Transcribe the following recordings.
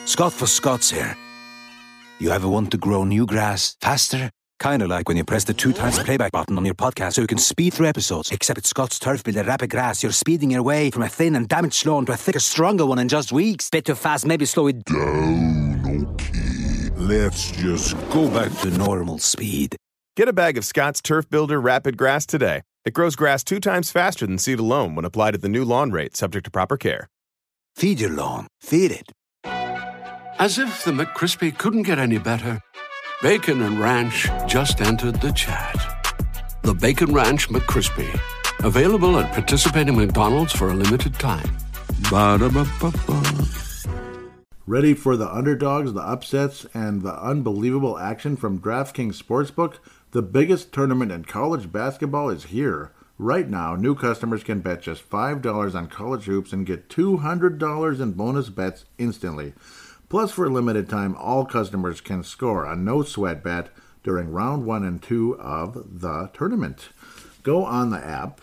Scott for Scots here. You ever want to grow new grass faster? Kinda like when you press the 2x playback button on your podcast so you can speed through episodes. Except with Scott's Turf Builder Rapid Grass, you're speeding your way from a thin and damaged lawn to a thicker, stronger one in just weeks. Bit too fast, maybe slow it down, okay. Let's just go back to normal speed. Get a bag of Scott's Turf Builder Rapid Grass today. It grows grass 2 times faster than seed alone when applied at the new lawn rate, subject to proper care. Feed your lawn. Feed it. As if the McCrispy couldn't get any better, Bacon and Ranch just entered the chat. The Bacon Ranch McCrispy, available at participating McDonald's for a limited time. Ba-da-ba-ba-ba. Ready for the underdogs, the upsets, and the unbelievable action from DraftKings Sportsbook? The biggest tournament in college basketball is here. Right now, new customers can bet just $5 on college hoops and get $200 in bonus bets instantly. Plus, for a limited time, all customers can score a no-sweat bet during round 1 and 2 of the tournament. Go on the app,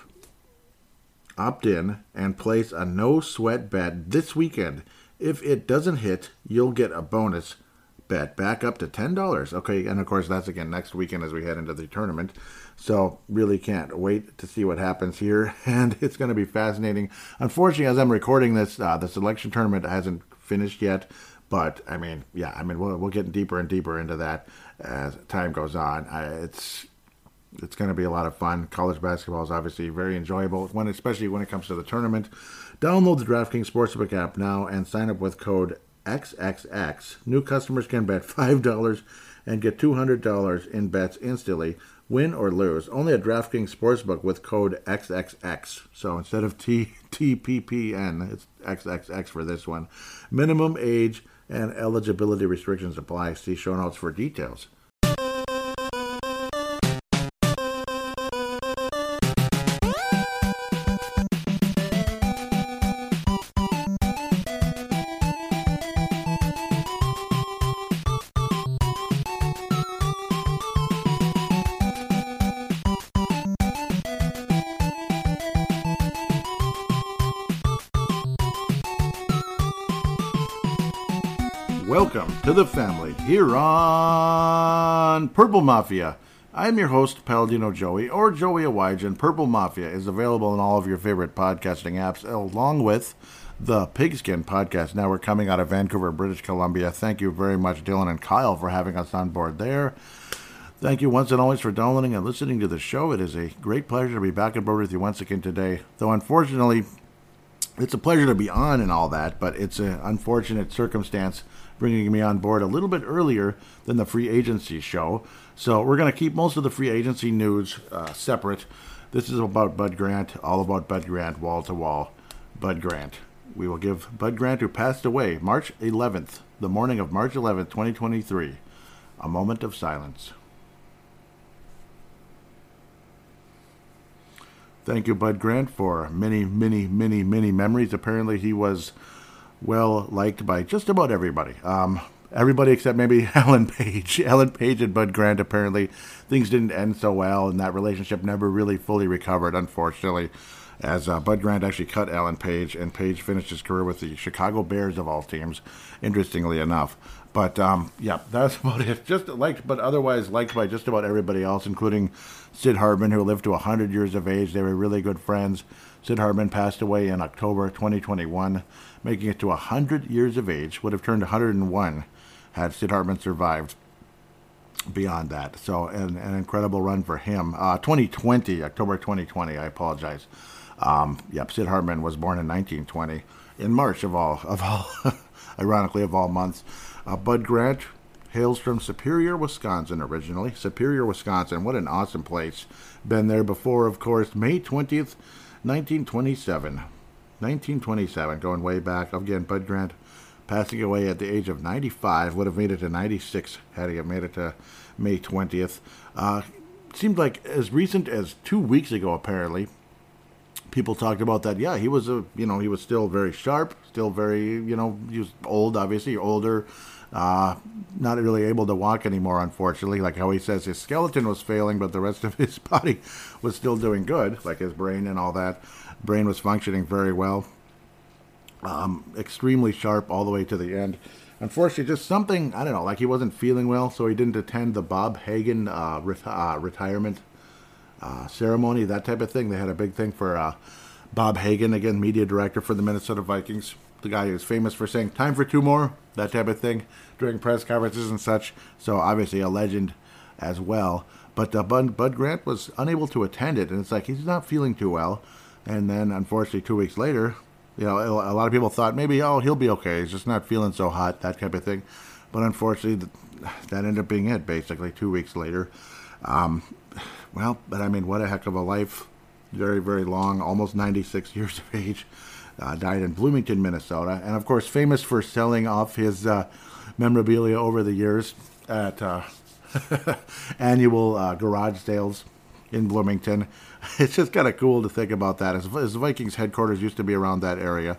opt in, and place a no-sweat bet this weekend. If it doesn't hit, you'll get a bonus bet back up to $10. Okay, and of course, that's again next weekend as we head into the tournament. So, really can't wait to see what happens here, and it's going to be fascinating. Unfortunately, as I'm recording this, the selection tournament hasn't finished yet. But, we'll get deeper and deeper into that as time goes on. It's going to be a lot of fun. College basketball is obviously very enjoyable, especially when it comes to the tournament. Download the DraftKings Sportsbook app now and sign up with code XXX. New customers can bet $5 and get $200 in bets instantly, win or lose. Only at DraftKings Sportsbook with code XXX. So instead of TPPN, it's XXX for this one. Minimum age and eligibility restrictions apply. See show notes for details. Welcome to the family here on Purple Mafia. I'm your host, Paladino Joey, or Joey Awajan. Purple Mafia is available in all of your favorite podcasting apps, along with the Pigskin Podcast Network coming out of Vancouver, British Columbia. Thank you very much, Dylan and Kyle, for having us on board there. Thank you once and always for downloading and listening to the show. It is a great pleasure to be back on board with you once again today, though unfortunately, it's a pleasure to be on and all that, but it's an unfortunate circumstance bringing me on board a little bit earlier than the free agency show. So we're going to keep most of the free agency news separate. This is about Bud Grant, all about Bud Grant, wall to wall. Bud Grant. We will give Bud Grant, who passed away March 11th, the morning of March 11th, 2023, a moment of silence. Thank you, Bud Grant, for many, many, many, many memories. Apparently he was well liked by just about everybody. Everybody except maybe Ellen Page. Ellen Page and Bud Grant, apparently things didn't end so well, and that relationship never really fully recovered, unfortunately, as Bud Grant actually cut Ellen Page, and Page finished his career with the Chicago Bears of all teams, interestingly enough. But, that's about it. Just liked, but otherwise liked by just about everybody else, including Sid Hartman, who lived to 100 years of age. They were really good friends. Sid Hartman passed away in October 2021, making it to 100 years of age. Would have turned 101 had Sid Hartman survived beyond that. So an incredible run for him. 2020, October 2020, I apologize. Sid Hartman was born in 1920, in March of all, ironically, of all months. Bud Grant hails from Superior, Wisconsin originally. Superior, Wisconsin, what an awesome place. Been there before, of course. May 20th, 1927. 1927, going way back. Again, Bud Grant passing away at the age of 95. Would have made it to 96 had he made it to May 20th. Seemed like as recent as 2 weeks ago, apparently, people talked about that. Yeah, he was he was still very sharp, still very, he was old, obviously, older, not really able to walk anymore, unfortunately. Like how he says his skeleton was failing, but the rest of his body was still doing good, like his brain and all that. Brain was functioning very well. Extremely sharp all the way to the end. unfortunately, just something, I don't know, like he wasn't feeling well, so he didn't attend the Bob Hagan retirement ceremony, that type of thing. They had a big thing for Bob Hagan, again, media director for the Minnesota Vikings, the guy who's famous for saying, time for two more, that type of thing, during press conferences and such. So obviously a legend as well. But Bud Grant was unable to attend it, and it's like he's not feeling too well. And then, unfortunately, 2 weeks later, a lot of people thought maybe, he'll be okay. He's just not feeling so hot, that type of thing. But unfortunately, that ended up being it, basically, 2 weeks later. But I mean, what a heck of a life. Very, very long, almost 96 years of age. Died in Bloomington, Minnesota. And, of course, famous for selling off his memorabilia over the years at annual garage sales in Bloomington. It's just kind of cool to think about that. As Vikings headquarters used to be around that area.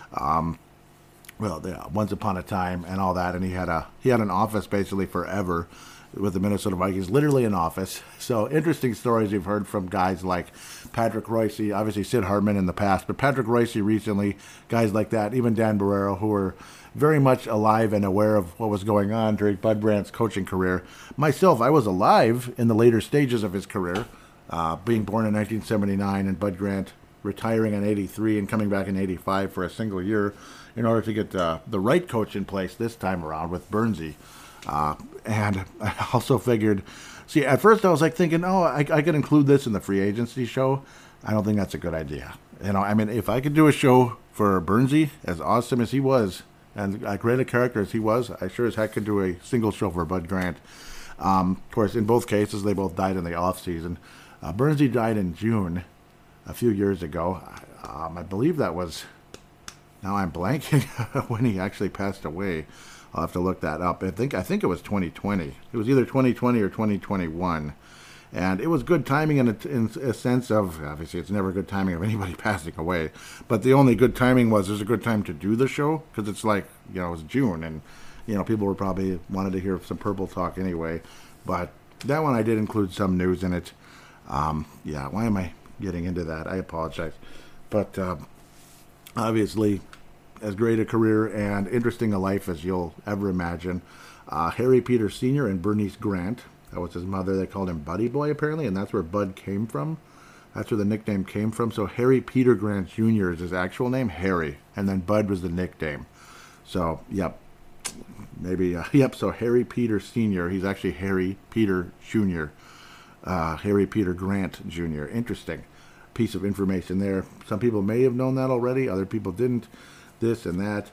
Once upon a time and all that. And he had an office basically forever with the Minnesota Vikings, literally an office. So interesting stories you've heard from guys like Patrick Royce, obviously Sid Hartman in the past, but Patrick Royce recently, guys like that, even Dan Barreiro, who were very much alive and aware of what was going on during Bud Grant's coaching career. Myself, I was alive in the later stages of his career, being born in 1979 and Bud Grant retiring in 83 and coming back in 85 for a single year in order to get the right coach in place this time around with Bernsey. And I also figured, at first I was like thinking, I could include this in the free agency show. I don't think that's a good idea. If I could do a show for Bernsey, as awesome as he was, and as great a character as he was, I sure as heck could do a single show for Bud Grant. Of course, in both cases, they both died in the off season. Bernsey died in June a few years ago. I believe that was, now I'm blanking when he actually passed away. I'll have to look that up. I think it was 2020. It was either 2020 or 2021. And it was good timing in a sense of, obviously it's never good timing of anybody passing away, but the only good timing was there's a good time to do the show, because it's like, it was June, and, people were probably wanted to hear some Purple talk anyway. But that one I did include some news in it. Why am I getting into that? I apologize. But obviously, as great a career and interesting a life as you'll ever imagine. Harry Peter Sr. and Bernice Grant. That was his mother. They called him Buddy Boy, apparently, and that's where Bud came from. That's where the nickname came from. So Harry Peter Grant Jr. is his actual name, Harry, and then Bud was the nickname. So, so Harry Peter Sr., he's actually Harry Peter Jr., Harry Peter Grant Jr. Interesting piece of information there. Some people may have known that already. Other people didn't. This and that.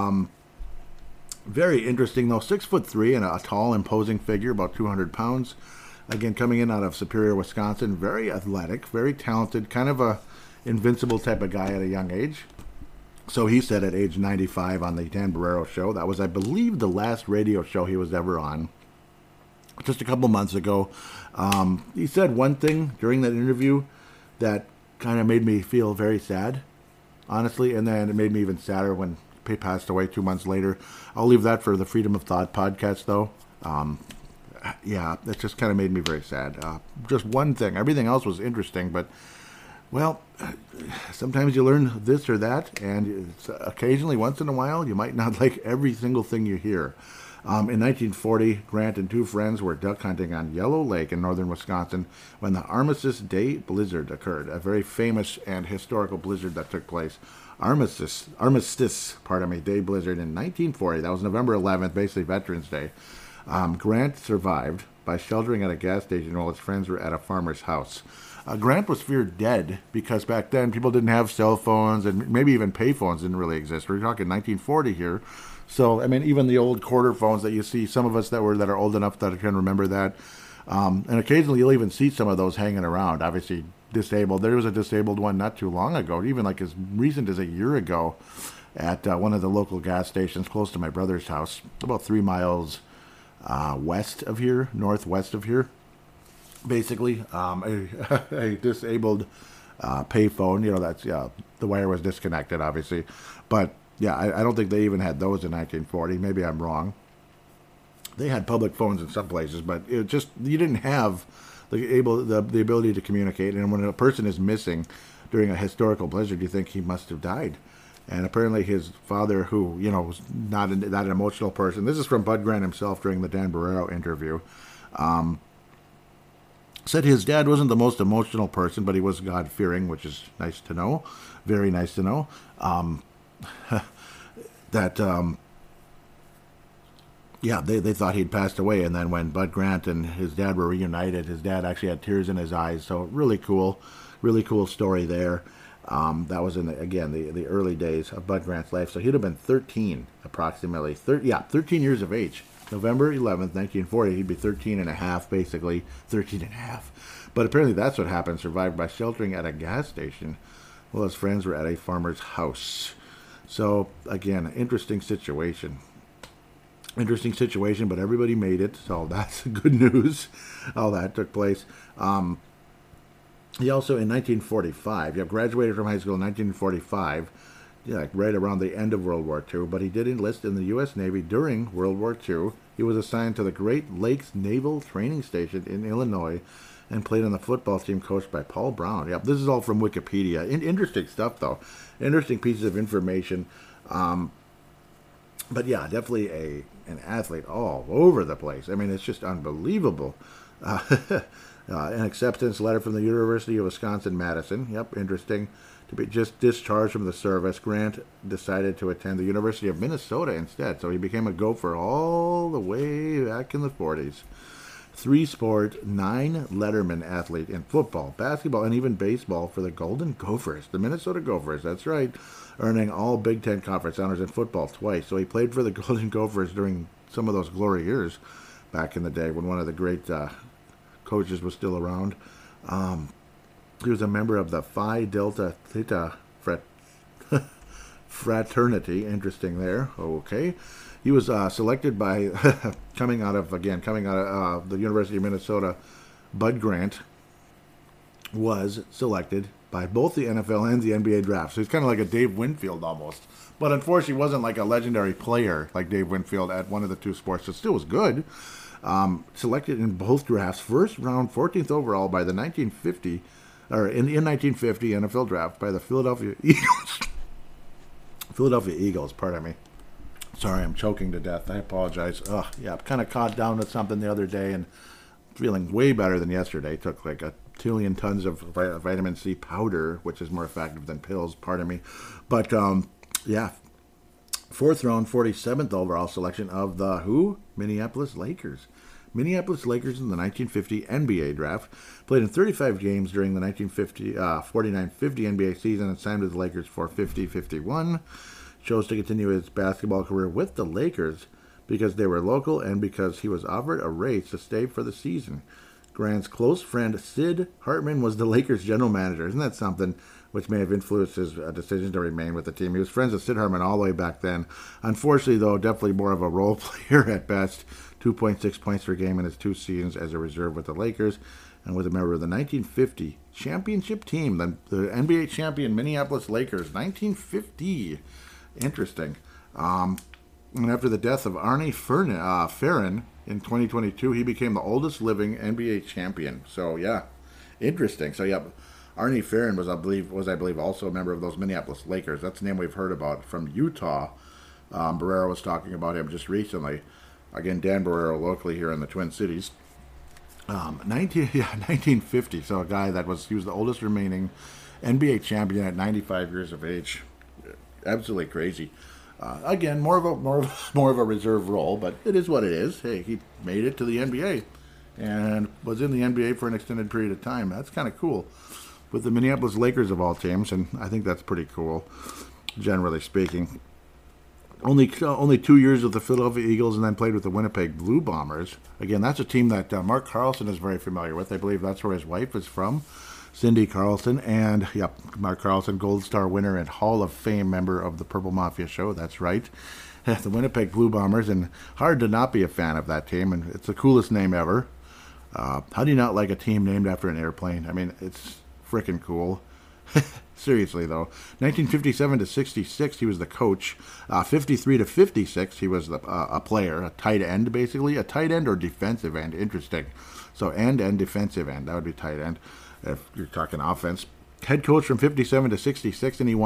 Very interesting, though. 6'3" and a tall, imposing figure, about 200 pounds. Again, coming in out of Superior, Wisconsin. Very athletic, very talented, kind of a invincible type of guy at a young age. So he said at age 95 on the Dan Barreiro show. That was, I believe, the last radio show he was ever on. Just a couple months ago. He said one thing during that interview that kind of made me feel very sad, honestly, and then it made me even sadder when he passed away 2 months later. I'll leave that for the Freedom of Thought podcast, though. That just kind of made me very sad. Just one thing. Everything else was interesting, but, sometimes you learn this or that, and it's occasionally, once in a while, you might not like every single thing you hear. In 1940, Grant and two friends were duck hunting on Yellow Lake in northern Wisconsin when the Armistice Day blizzard occurred, a very famous and historical blizzard that took place. Armistice Day blizzard in 1940. That was November 11th, basically Veterans Day. Grant survived by sheltering at a gas station while his friends were at a farmer's house. Grant was feared dead because back then people didn't have cell phones, and maybe even payphones didn't really exist. We're talking 1940 here. So, even the old quarter phones that you see, some of us that are old enough that can remember that. And occasionally you'll even see some of those hanging around, obviously disabled. There was a disabled one not too long ago, even like as recent as a year ago, at one of the local gas stations close to my brother's house, about 3 miles northwest of here. Basically, a disabled payphone. That's the wire was disconnected, obviously, but I don't think they even had those in 1940. Maybe I'm wrong. They had public phones in some places, but it just, you didn't have the ability to communicate. And when a person is missing during a historical blizzard, you think he must have died. And apparently his father, who, was not an emotional person, this is from Bud Grant himself during the Dan Barreiro interview, said his dad wasn't the most emotional person, but he was God-fearing, which is nice to know. Very nice to know. They thought he'd passed away, and then when Bud Grant and his dad were reunited, his dad actually had tears in his eyes, so really cool story there. That was in, the early days of Bud Grant's life, so he'd have been 13, approximately, 13 years of age. November 11th, 1940, he'd be 13 and a half, basically, 13 and a half. But apparently that's what happened, survived by sheltering at a gas station while his friends were at a farmer's house. So, again, interesting situation, but everybody made it, so that's good news. All that took place. He also, in 1945, graduated from high school in 1945, right around the end of World War II, but he did enlist in the U.S. Navy during World War II. He was assigned to the Great Lakes Naval Training Station in Illinois and played on the football team coached by Paul Brown. Yep, this is all from Wikipedia. Interesting stuff, though. Interesting pieces of information. But yeah, definitely an athlete all over the place. I mean, it's just unbelievable. An acceptance letter from the University of Wisconsin-Madison. Yep, interesting. To be just discharged from the service, Grant decided to attend the University of Minnesota instead. So he became a Gopher all the way back in the 40s. 3-sport, 9-letterman athlete in football, basketball, and even baseball for the Golden Gophers, the Minnesota Gophers, that's right, earning all Big Ten Conference honors in football twice. So he played for the Golden Gophers during some of those glory years back in the day when one of the great coaches was still around. He was a member of the Phi Delta Theta fraternity. Interesting there. Okay. He was selected by, coming out of the University of Minnesota, Bud Grant was selected by both the NFL and the NBA draft. So he's kind of like a Dave Winfield almost. But unfortunately, he wasn't like a legendary player like Dave Winfield at one of the two sports. It still was good. Selected in both drafts, first round, 14th overall by the 1950 NFL draft by the Philadelphia Eagles. Philadelphia Eagles, pardon me. Sorry, I'm choking to death. I apologize. I'm kind of caught down with something the other day and feeling way better than yesterday. Took like a trillion tons of vitamin C powder, which is more effective than pills, pardon me. But, fourth round, 47th overall selection of the Minneapolis Lakers. Minneapolis Lakers in the 1950 NBA draft. Played in 35 games during the 49-50 NBA season and signed with the Lakers for 50-51. Chose to continue his basketball career with the Lakers because they were local and because he was offered a raise to stay for the season. Grant's close friend Sid Hartman was the Lakers general manager. Isn't that something? Which may have influenced his decision to remain with the team. He was friends with Sid Hartman all the way back then. Unfortunately, though, definitely more of a role player at best. 2.6 points per game in his 2 seasons as a reserve with the Lakers, and was a member of the 1950 championship team, the NBA champion Minneapolis Lakers, 1950. Interesting. And after the death of Arnie Ferrin in 2022, he became the oldest living NBA champion. So, yeah, interesting. So, yeah, Arnie Ferrin was, I believe, also a member of those Minneapolis Lakers. That's a name we've heard about from Utah. Barreiro was talking about him just recently. Again, Dan Barreiro, locally here in the Twin Cities. 1950. So a guy he was the oldest remaining NBA champion at 95 years of age. Absolutely crazy. Again, more of a reserve role, but it is what it is. Hey, he made it to the NBA and was in the NBA for an extended period of time. That's kind of cool. With the Minneapolis Lakers of all teams, and I think that's pretty cool, generally speaking. Only 2 years with the Philadelphia Eagles and then played with the Winnipeg Blue Bombers. Again, that's a team that Mark Carlson is very familiar with. I believe that's where his wife is from, Cindy Carlson. And, Mark Carlson, Gold Star winner and Hall of Fame member of the Purple Mafia show. That's right. The Winnipeg Blue Bombers, and hard to not be a fan of that team. And it's the coolest name ever. How do you not like a team named after an airplane? I mean, it's freaking cool. Seriously, though. 1957 to 66, he was the coach. 53 to 56, he was a player, a tight end, basically. A tight end or defensive end. Interesting. So end and defensive end. That would be tight end if you're talking offense. Head coach from 57 to 66, and he won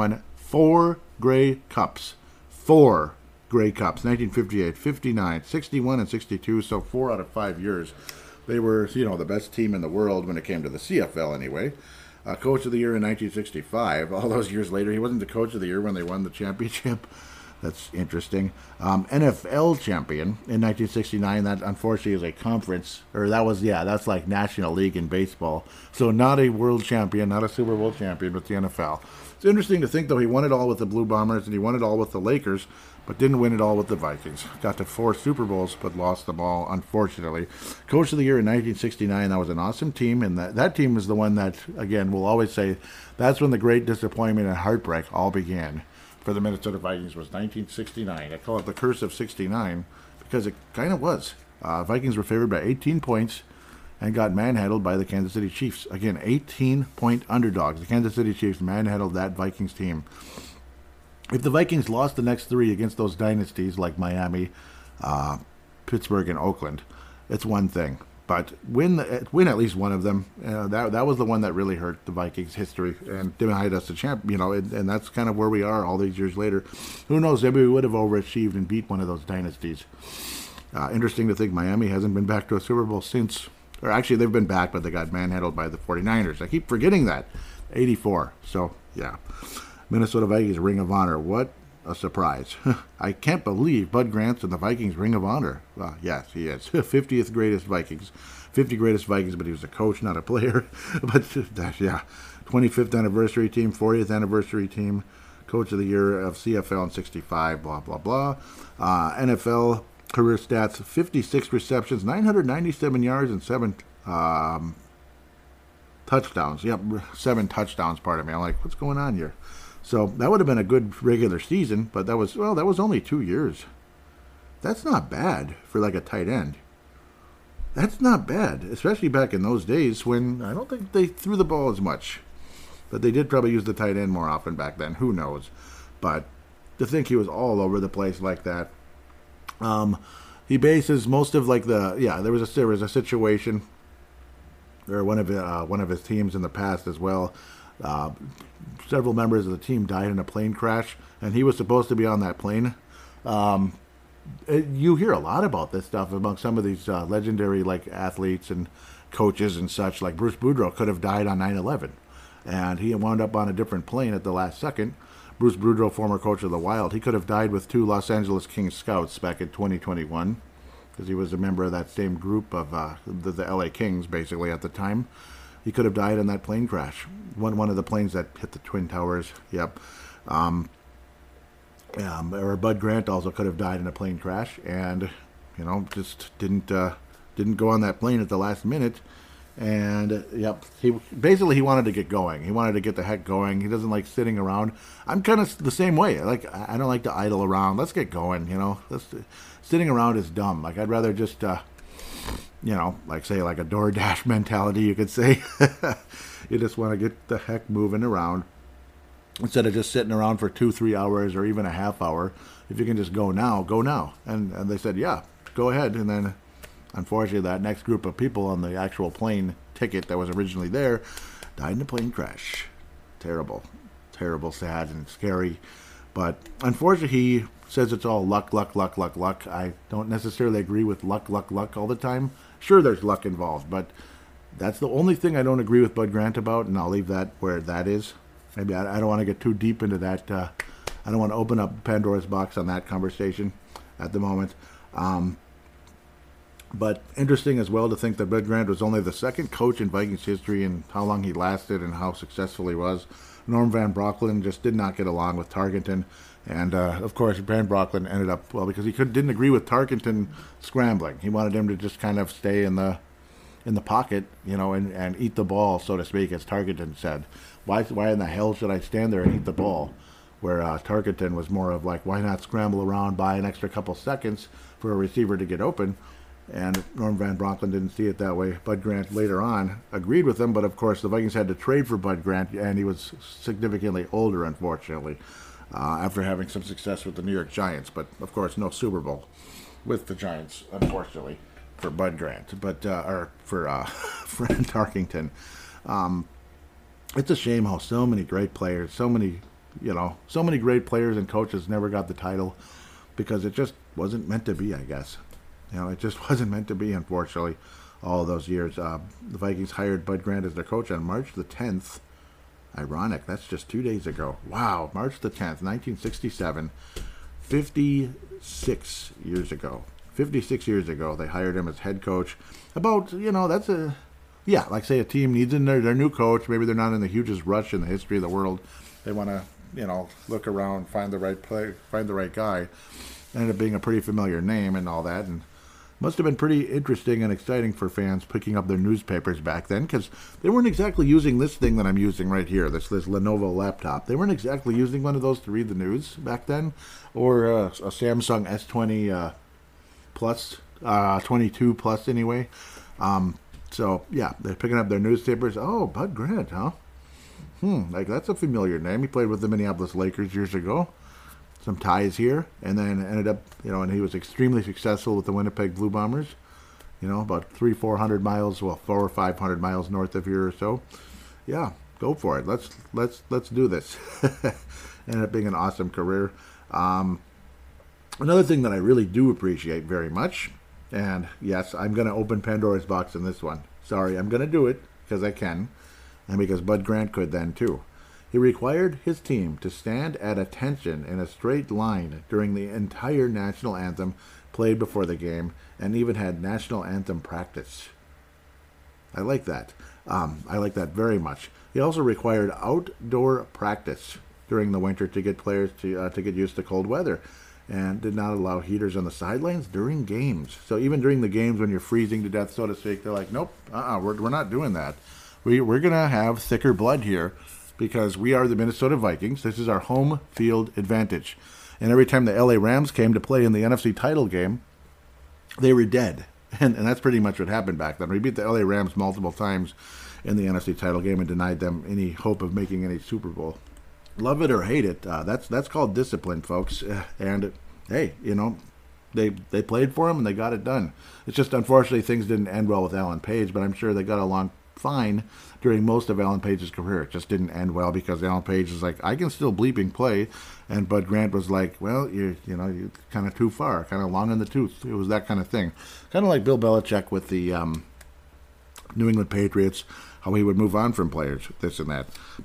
4 Grey Cups. 4 Grey Cups. 1958, 59, 61, and 62. So 4 out of 5 years. They were, the best team in the world when it came to the CFL anyway. Coach of the year in 1965. All those years later, he wasn't the coach of the year when they won the championship. That's interesting. NFL champion in 1969. That unfortunately is a conference, that's like National League in baseball. So not a world champion, not a Super Bowl champion, but the NFL. It's interesting to think, though, he won it all with the Blue Bombers and he won it all with the Lakers, but didn't win it all with the Vikings. Got to 4 Super Bowls, but lost them all, unfortunately. Coach of the year in 1969. That was an awesome team, and that team is the one that, again, we'll always say that's when the great disappointment and heartbreak all began for the Minnesota Vikings. Was 1969. I call it the curse of 69 because it kind of was. Vikings were favored by 18 points and got manhandled by the Kansas City Chiefs. Again, 18-point underdogs. The Kansas City Chiefs manhandled that Vikings team. If the Vikings lost the next 3 against those dynasties like Miami, Pittsburgh, and Oakland, it's one thing. But win at least one of them. That was the one that really hurt the Vikings' history and denied us a champ. And that's kind of where we are all these years later. Who knows? Maybe we would have overachieved and beat one of those dynasties. Interesting to think Miami hasn't been back to a Super Bowl since. Or actually, they've been back, but they got manhandled by the 49ers. I keep forgetting that. 84. So, yeah. Minnesota Vikings Ring of Honor. What a surprise. I can't believe Bud Grant's in the Vikings Ring of Honor. Well, yes, he is. 50th greatest Vikings. 50 greatest Vikings, but he was a coach, not a player. But, 25th anniversary team, 40th anniversary team, coach of the year of CFL in 65, blah, blah, blah. NFL career stats, 56 receptions, 997 yards, and 7 touchdowns. Yep, 7 touchdowns, pardon me. I'm like, what's going on here? So that would have been a good regular season, but that was only 2 years. That's not bad for like a tight end. That's not bad, especially back in those days when I don't think they threw the ball as much. But they did probably use the tight end more often back then. Who knows? But to think he was all over the place like that. He bases most of there was a situation, or one of his teams in the past as well. Several members of the team died in a plane crash, and he was supposed to be on that plane. You hear a lot about this stuff among some of these legendary athletes and coaches and such. Like Bruce Boudreau could have died on 9/11, and he wound up on a different plane at the last second. Bruce Boudreau, former coach of the Wild, he could have died with 2 Los Angeles Kings scouts back in 2021 because he was a member of that same group of the LA Kings, basically, at the time. He could have died in that plane crash. One of the planes that hit the Twin Towers. Yep. Or Bud Grant also could have died in a plane crash, and just didn't go on that plane at the last minute. And he wanted to get going. He wanted to get the heck going. He doesn't like sitting around. I'm kind of the same way. I don't like to idle around. Let's get going. Sitting around is dumb. I'd rather just say a DoorDash mentality, you could say. You just want to get the heck moving around instead of just sitting around for 2-3 hours or even a half hour. If you can just go now, go now. And they said, yeah, go ahead. And then unfortunately, that next group of people on the actual plane ticket that was originally there died in a plane crash. Terrible, sad, and scary. But unfortunately, he says it's all luck. I don't necessarily agree with luck all the time. Sure, there's luck involved, but that's the only thing I don't agree with Bud Grant about, and I'll leave that where that is. Maybe I don't want to get too deep into that. I don't want to open up Pandora's box on that conversation at the moment. But interesting as well to think that Bud Grant was only the second coach in Vikings history and how long he lasted and how successful he was. Norm Van Brocklin just did not get along with Tarkenton. And, of course, Van Brocklin ended up, because he didn't agree with Tarkenton scrambling. He wanted him to just kind of stay in the pocket, and eat the ball, so to speak, as Tarkenton said. Why in the hell should I stand there and eat the ball? Where Tarkenton was more of why not scramble around, buy an extra couple seconds for a receiver to get open? And Norm Van Brocklin didn't see it that way. Bud Grant later on agreed with him, but of course the Vikings had to trade for Bud Grant, and he was significantly older, unfortunately, after having some success with the New York Giants. But of course, no Super Bowl with the Giants, unfortunately, for Bud Grant, or for Fran Tarkenton. It's a shame how so many great players, so many so many great players and coaches never got the title because it just wasn't meant to be, I guess. It just wasn't meant to be, unfortunately, all those years. The Vikings hired Bud Grant as their coach on March the 10th. Ironic, that's just 2 days ago. Wow, March the 10th, 1967. 56 years ago. 56 years ago, they hired him as head coach. About, like say a team needs their new coach. Maybe they're not in the hugest rush in the history of the world. They want to, look around, find the right guy. Ended up being a pretty familiar name and all that, and must have been pretty interesting and exciting for fans picking up their newspapers back then, because they weren't exactly using this thing that I'm using right here, this Lenovo laptop. They weren't exactly using one of those to read the news back then, or a Samsung S20 Plus, 22 Plus anyway. So, yeah, they're picking up their newspapers. Oh, Bud Grant, huh? That's a familiar name. He played with the Minneapolis Lakers years ago. Some ties here, and then ended up, and he was extremely successful with the Winnipeg Blue Bombers, about 400 miles, 400 or 500 miles north of here or so. Yeah, go for it. Let's do this. Ended up being an awesome career. Another thing that I really do appreciate very much, and yes, I'm going to open Pandora's box in this one. Sorry, I'm going to do it because I can, and because Bud Grant could then too. He required his team to stand at attention in a straight line during the entire national anthem played before the game, and even had national anthem practice. I like that. I like that very much. He also required outdoor practice during the winter to get players to get used to cold weather, and did not allow heaters on the sidelines during games. So even during the games when you're freezing to death, so to speak, they're like, nope, we're not doing that. We're going to have thicker blood here, because we are the Minnesota Vikings. This is our home field advantage. And every time the LA Rams came to play in the NFC title game, they were dead. And that's pretty much what happened back then. We beat the LA Rams multiple times in the NFC title game and denied them any hope of making any Super Bowl. Love it or hate it, that's called discipline, folks. And, hey, they played for him and they got it done. It's just, unfortunately, things didn't end well with Alan Page, but I'm sure they got along fine during most of Alan Page's career. It just didn't end well because Alan Page was like, I can still bleeping play, and Bud Grant was like, well, you're kind of too far, kind of long in the tooth. It was that kind of thing, kind of like Bill Belichick with the New England Patriots, how he would move on from players, this and that.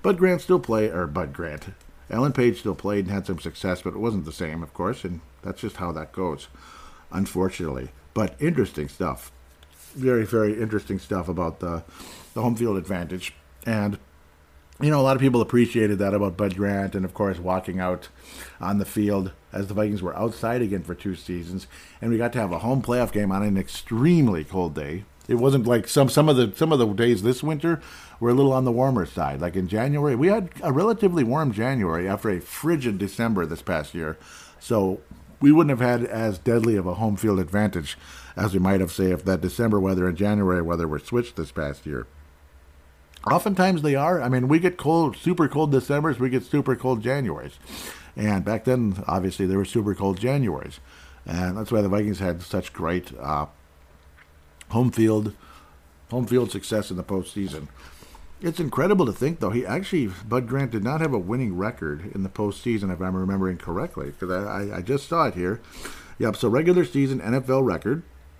Alan Page still played and had some success, but it wasn't the same, of course, and that's just how that goes, unfortunately. But interesting stuff. Very, very interesting stuff about the home field advantage. And, a lot of people appreciated that about Bud Grant, and, of course, walking out on the field as the Vikings were outside again for 2 seasons. And we got to have a home playoff game on an extremely cold day. It wasn't like some of the days this winter were a little on the warmer side. Like in January, we had a relatively warm January after a frigid December this past year. So we wouldn't have had as deadly of a home field advantage as we might have, say, if that December weather and January weather were switched this past year. Oftentimes they are. I mean, we get super cold Decembers, we get super cold Januaries. And back then, obviously, there were super cold Januaries. And that's why the Vikings had such great home field success in the postseason. It's incredible to think, though, Bud Grant did not have a winning record in the postseason, if I'm remembering correctly, because I just saw it here. Yep, so regular season NFL record,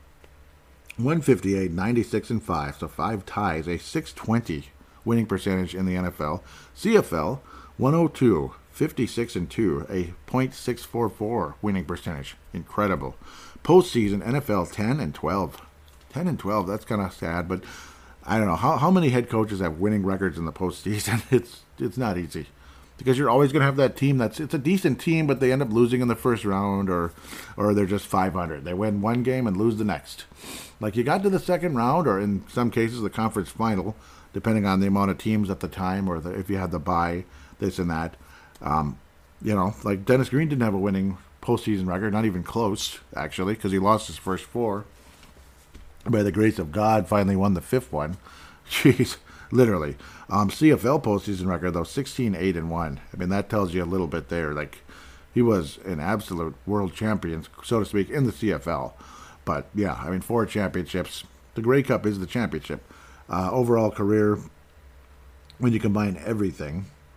158, 96, and 5, so 5 ties, a 620 winning percentage in the NFL. CFL, 102, 56, and 2, a .644 winning percentage. Incredible. Postseason, NFL, 10 and 12. 10 and 12, that's kind of sad, but I don't know. How many head coaches have winning records in the postseason? It's not easy. Because you're always going to have that team it's a decent team, but they end up losing in the first round, or they're just 500. They win one game and lose the next. Like, you got to the second round, or in some cases the conference final, depending on the amount of teams at the time, or if you had the bye, this and that. Like Dennis Green didn't have a winning postseason record, not even close, actually, because he lost his first 4. By the grace of God, finally won the 5th one. Jeez. Literally. CFL postseason record, though, 16-8-1. I mean, that tells you a little bit there. Like, he was an absolute world champion, so to speak, in the CFL. But, yeah, I mean, 4 championships. The Grey Cup is the championship. Overall career, when you combine everything,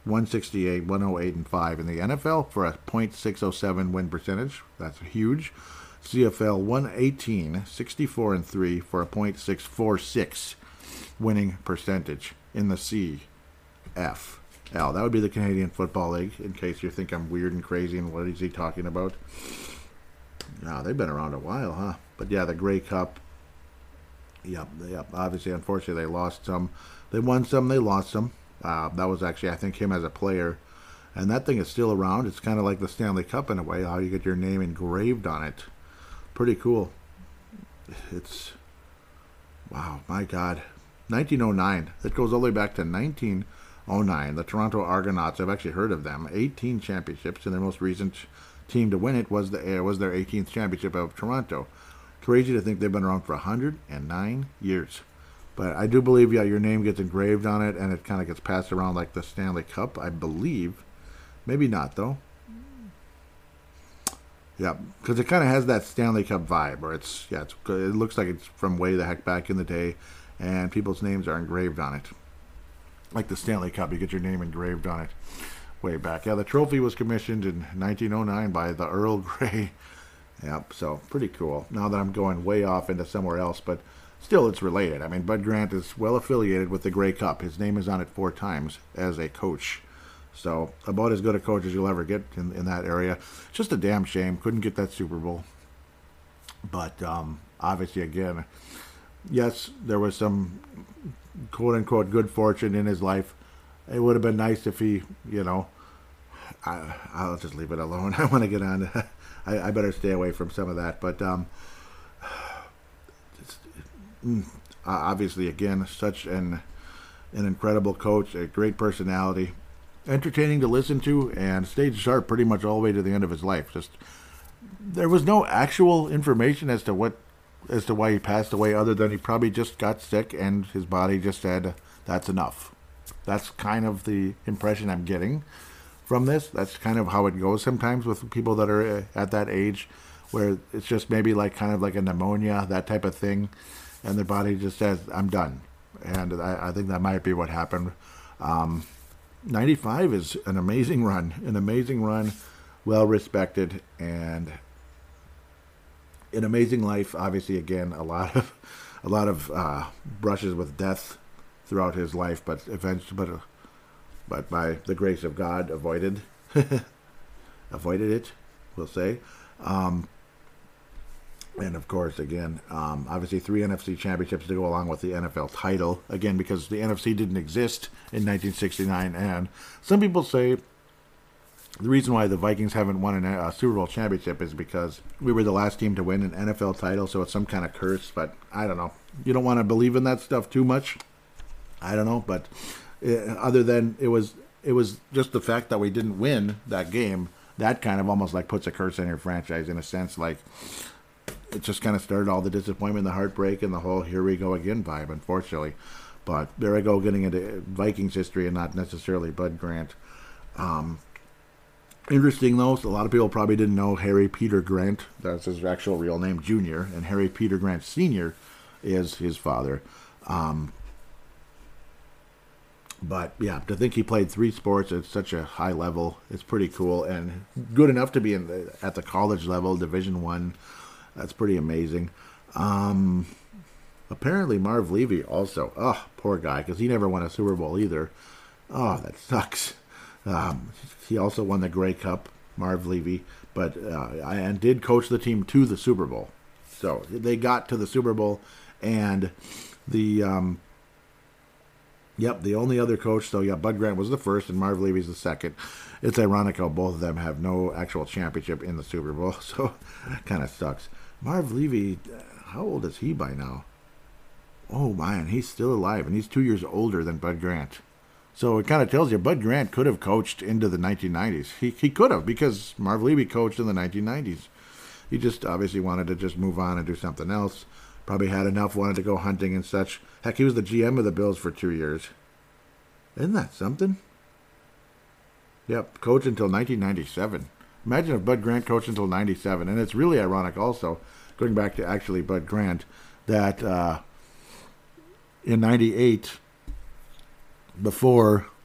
168, 108, and 5 in the NFL for a .607 win percentage. That's huge. CFL 118, 64 and 3 for a .646 winning percentage in the CFL. That would be the Canadian Football League, in case you think I'm weird and crazy and what is he talking about. No, they've been around a while, huh? But yeah, the Grey Cup. Yep. Obviously, unfortunately, they lost some. They won some, they lost some. That was actually, I think, him as a player. And that thing is still around. It's kind of like the Stanley Cup in a way, how you get your name engraved on it. Pretty cool. It's, wow, my God. 1909. It goes all the way back to 1909. The Toronto Argonauts, I've actually heard of them. 18 championships, and their most recent team to win it was their 18th championship of Toronto. Crazy to think they've been around for 109 years. But I do believe, your name gets engraved on it, and it kind of gets passed around like the Stanley Cup, I believe. Maybe not, though. Yeah, because it kind of has that Stanley Cup vibe, where it looks like it's from way the heck back in the day, and people's names are engraved on it. Like the Stanley Cup, you get your name engraved on it way back. Yeah, the trophy was commissioned in 1909 by the Earl Grey. Yep, so pretty cool. Now that I'm going way off into somewhere else, but still it's related. I mean, Bud Grant is well affiliated with the Grey Cup. His name is on it 4 times as a coach. So about as good a coach as you'll ever get in that area. Just a damn shame. Couldn't get that Super Bowl. But obviously, again, yes, there was some quote-unquote good fortune in his life. It would have been nice if he, I'll just leave it alone. I want to get on. I better stay away from some of that. But obviously, again, such an incredible coach, a great personality. Entertaining to listen to, and stayed sharp pretty much all the way to the end of his life. Just there was no actual information as to why he passed away, other than he probably just got sick and his body just said that's enough. That's kind of the impression I'm getting from this. That's kind of how it goes sometimes with people that are at that age, where it's just maybe kind of like a pneumonia, that type of thing, and their body just says I'm done. And I think that might be what happened. 95 is an amazing run, well respected, and an amazing life. Obviously, again, a lot of brushes with death throughout his life, but eventually, but by the grace of God, avoided it, we'll say. And of course, again, obviously 3 NFC championships to go along with the NFL title. Again, because the NFC didn't exist in 1969. And some people say the reason why the Vikings haven't won a Super Bowl championship is because we were the last team to win an NFL title. So it's some kind of curse. But I don't know. You don't want to believe in that stuff too much. I don't know. But other than it was just the fact that we didn't win that game, that kind of almost puts a curse on your franchise in a sense. It just kind of started all the disappointment, the heartbreak, and the whole here we go again vibe, unfortunately. But there I go, getting into Vikings history and not necessarily Bud Grant. Interesting, though, a lot of people probably didn't know Harry Peter Grant. That's his actual real name, Jr., and Harry Peter Grant Sr. is his father. But, yeah, to think he played 3 sports at such a high level, it's pretty cool, and good enough to be at the college level, Division I. That's pretty amazing. Apparently Marv Levy also. Oh, poor guy, because he never won a Super Bowl either. Oh, that sucks. He also won the Grey Cup, Marv Levy, and did coach the team to the Super Bowl. So they got to the Super Bowl, and the only other coach. So Bud Grant was the first, and Marv Levy's the second. It's ironic how both of them have no actual championship in the Super Bowl, so it kind of sucks. Marv Levy, how old is he by now? Oh, man, he's still alive, and he's 2 years older than Bud Grant. So it kind of tells you Bud Grant could have coached into the 1990s. He could have, because Marv Levy coached in the 1990s. He just obviously wanted to just move on and do something else. Probably had enough, wanted to go hunting and such. Heck, he was the GM of the Bills for 2 years. Isn't that something? Yep, coached until 1997. Imagine if Bud Grant coached until 97. And it's really ironic also, going back to actually Bud Grant, that in 98, before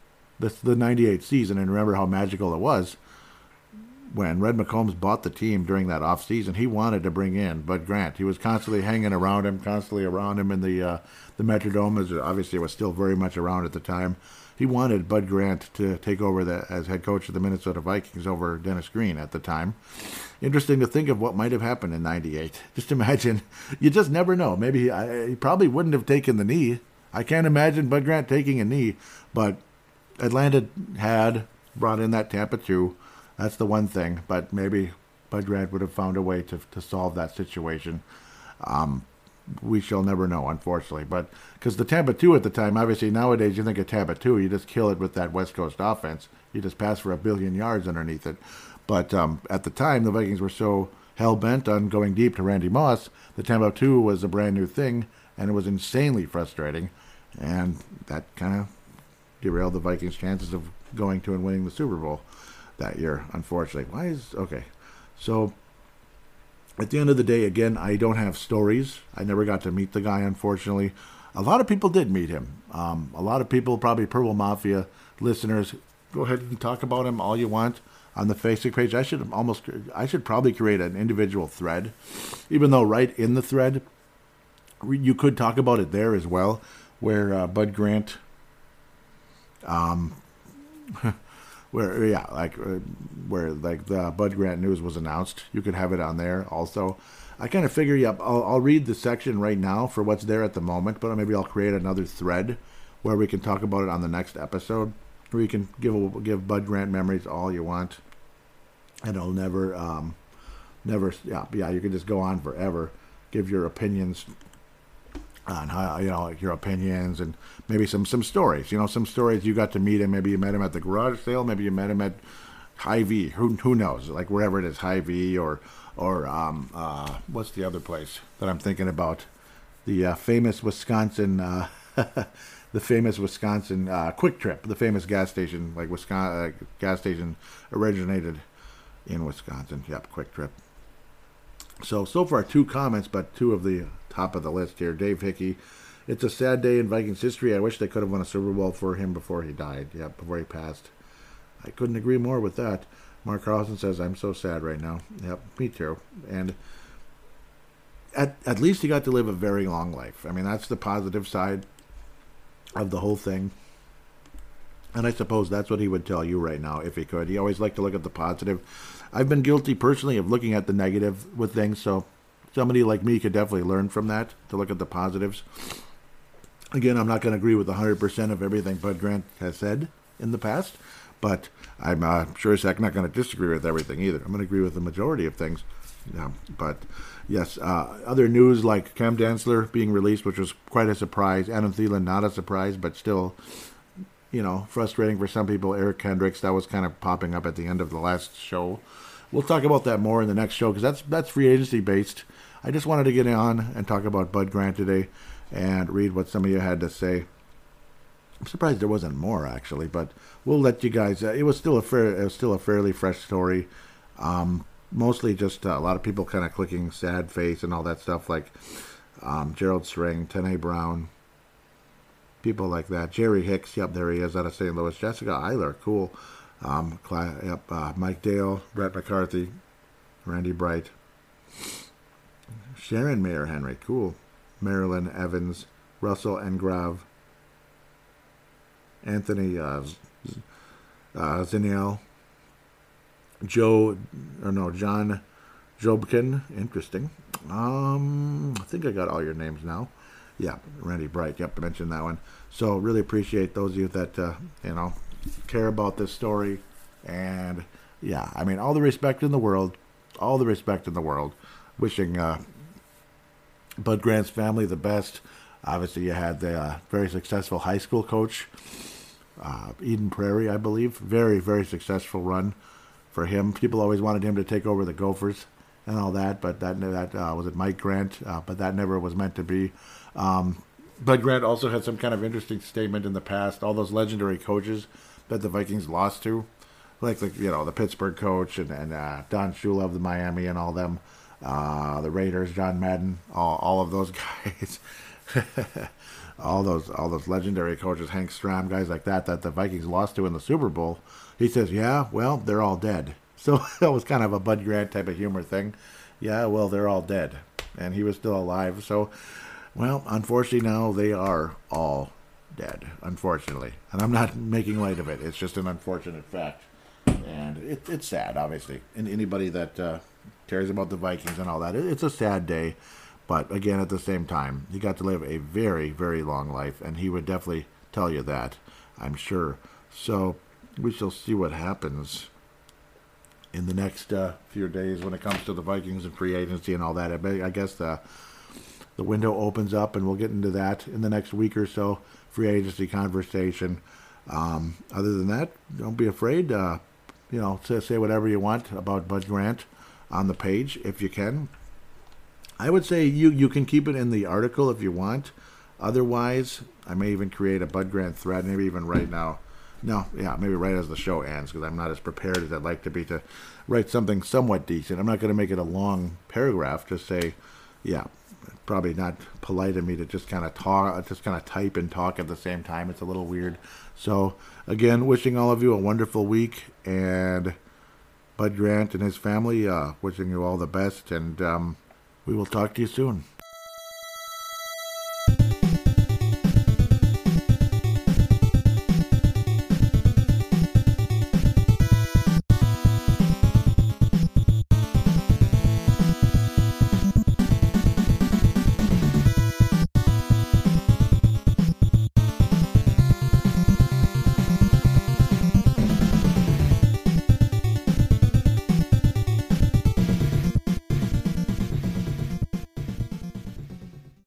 the 98 season, and remember how magical it was. When Red McCombs bought the team during that off season, he wanted to bring in Bud Grant. He was constantly hanging around him, in the Metrodome, as obviously it was still very much around at the time. He wanted Bud Grant to take over as head coach of the Minnesota Vikings over Dennis Green at the time. Interesting to think of what might have happened in 98. Just imagine. You just never know. Maybe he probably wouldn't have taken the knee. I can't imagine Bud Grant taking a knee, but Atlanta had brought in that Tampa 2. That's the one thing, but maybe Bud Grant would have found a way to solve that situation. We shall never know, unfortunately. But because the Tampa 2 at the time, obviously nowadays you think of Tampa 2, you just kill it with that West Coast offense. You just pass for 1 billion yards underneath it. But at the time, the Vikings were so hell-bent on going deep to Randy Moss, the Tampa 2 was a brand new thing, and it was insanely frustrating. And that kind of derailed the Vikings' chances of going to and winning the Super Bowl that year, unfortunately. Okay. So at the end of the day, again, I don't have stories. I never got to meet the guy, unfortunately. A lot of people did meet him. A lot of people, probably Purple Mafia listeners, go ahead and talk about him all you want on the Facebook page. I should probably create an individual thread, even though right in the thread, you could talk about it there as well, where Bud Grant, where the Bud Grant news was announced. You could have it on there also. I kind of figure, I'll read the section right now for what's there at the moment, but maybe I'll create another thread where we can talk about it on the next episode, where you can give Bud Grant memories all you want, and it'll never, you can just go on forever, give your opinions on how, your opinions, and maybe some stories. Some stories you got to meet him. Maybe you met him at the garage sale. Maybe you met him at Hy-Vee. Who knows? Like wherever it is, Hy-Vee or what's the other place that I'm thinking about? The famous Wisconsin, Quick Trip, the famous gas station, like Wisconsin gas station originated in Wisconsin. Yep, Quick Trip. So far 2 comments, but 2 of the top of the list here. Dave Hickey, it's a sad day in Vikings history. I wish they could have won a Super Bowl for him before he died. Yeah, before he passed. I couldn't agree more with that. Mark Carlson says, I'm so sad right now. Yep, me too. And at least he got to live a very long life. I mean, that's the positive side of the whole thing. And I suppose that's what he would tell you right now if he could. He always liked to look at the positive. I've been guilty personally of looking at the negative with things, so somebody like me could definitely learn from that, to look at the positives. Again, I'm not going to agree with 100% of everything Bud Grant has said in the past, but I'm sure as heck not going to disagree with everything either. I'm going to agree with the majority of things. Yeah, but yes, other news like Cam Dantzler being released, which was quite a surprise. Adam Thielen, not a surprise, but still, frustrating for some people. Eric Kendricks, that was kind of popping up at the end of the last show. We'll talk about that more in the next show because that's free agency based. I just wanted to get on and talk about Bud Grant today and read what some of you had to say. I'm surprised there wasn't more actually, but we'll let you guys. It was still a fairly fresh story. Mostly just a lot of people kind of clicking sad face and all that stuff, like Gerald String, Tene Brown, people like that. Jerry Hicks, yep, there he is out of St. Louis. Jessica Eiler, cool. Mike Dale, Brett McCarthy, Randy Bright, Sharon Mayer Henry, cool. Marilyn Evans, Russell Engrav, Anthony Ziniel, John Jobkin, interesting. I think I got all your names now. Yeah, Randy Bright, yep, I mentioned that one. So really appreciate those of you that, care about this story. And yeah, I mean, all the respect in the world. Wishing Bud Grant's family the best. Obviously, you had the very successful high school coach, Eden Prairie, I believe. Very, very successful run for him. People always wanted him to take over the Gophers and all that, but that was it Mike Grant, but that never was meant to be. Bud Grant also had some kind of interesting statement in the past. All those legendary coaches that the Vikings lost to, like the Pittsburgh coach and Don Shula of the Miami and all them. the Raiders, John Madden, all of those guys, all those legendary coaches, Hank Stram, guys like that the Vikings lost to in the Super Bowl. He says, yeah, well, they're all dead. So that was kind of a Bud Grant type of humor thing. Yeah, well, they're all dead. And he was still alive. So, well, unfortunately now they are all dead, unfortunately. And I'm not making light of it. It's just an unfortunate fact. And it's sad, obviously. And anybody that cares about the Vikings and all that, it's a sad day. But again, at the same time, he got to live a very, very long life. And he would definitely tell you that, I'm sure. So we shall see what happens in the next few days when it comes to the Vikings and free agency and all that. I guess the window opens up, and we'll get into that in the next week or so, free agency conversation. Other than that, don't be afraid. Say whatever you want about Bud Grant on the page if you can. I would say you can keep it in the article if you want. Otherwise, I may even create a Bud Grant thread, maybe even right now. No, yeah, maybe right as the show ends, because I'm not as prepared as I'd like to be to write something somewhat decent. I'm not going to make it a long paragraph. Just say, yeah, probably not polite of me to just kind of talk, just kind of type and talk at the same time. It's a little weird. So, again, wishing all of you a wonderful week, and Bud Grant and his family, wishing you all the best, and we will talk to you soon.